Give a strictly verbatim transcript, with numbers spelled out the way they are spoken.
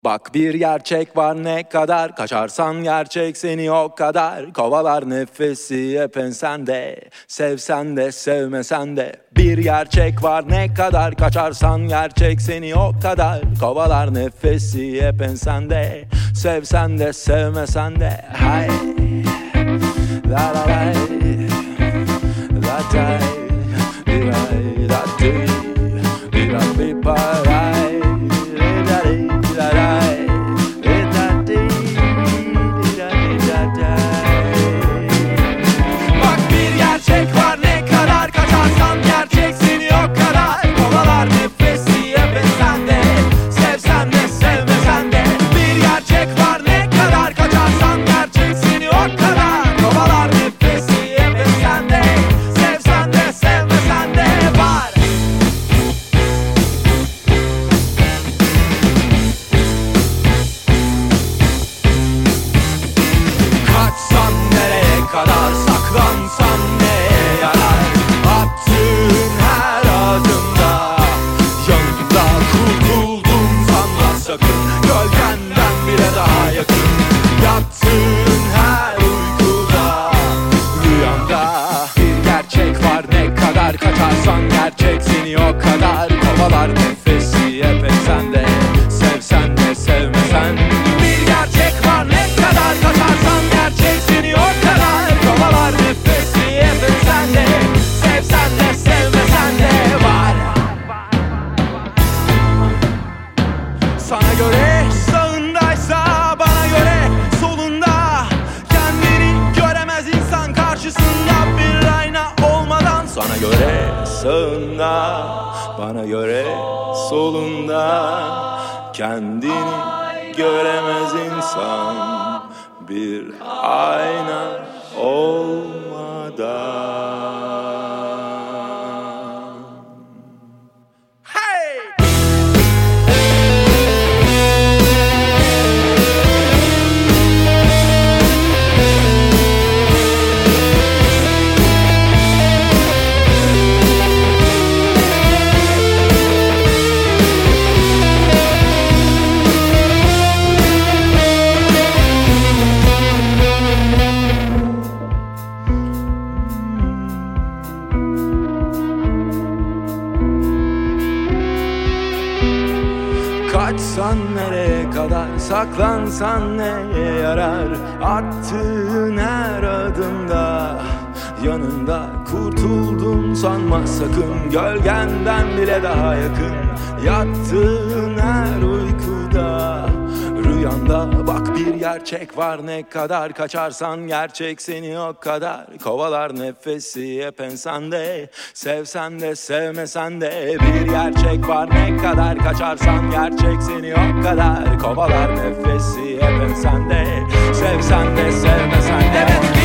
Bak bir gerçek var, ne kadar kaçarsan gerçek seni o kadar kovalar, nefesi hep ensende. Sevsen de sevmesen de bir gerçek var, ne kadar kaçarsan gerçek seni o kadar kovalar, nefesi hep ensende. Sevsen de sevmesen de hay la la la la da di da di di da bi pa kaçarsan gerçek seni o kadar kovalar, nefesi hep ensende. Sevsen de sevmesen bir gerçek var, ne kadar kaçarsan gerçek seni o kadar kovalar, nefesi hep ensende. Sevsen de sevmesen de var. Sana göre sağındaysa bana göre solunda, kendini göremez insan karşısında bir ayna olmadan. Sana göre sağında, bana göre solunda, kendini göremez insan bir ayna olmadan. Kaçsan nereye kadar, saklansan neye yarar? Attığın her adımda yanında, kurtuldum sanma sakın, gölgenden bile daha yakın. Yattığın her uykuda, rüyanda bak bir gerçek var, ne kadar kaçarsan gerçek seni o kadar kovalar, nefesi hep ensende. Sevsen de sevmesen de bir gerçek var, ne kadar kaçarsan gerçek seni o kadar kovalar, nefesi hep ensende. Sevsen de sevmesen de. Evet.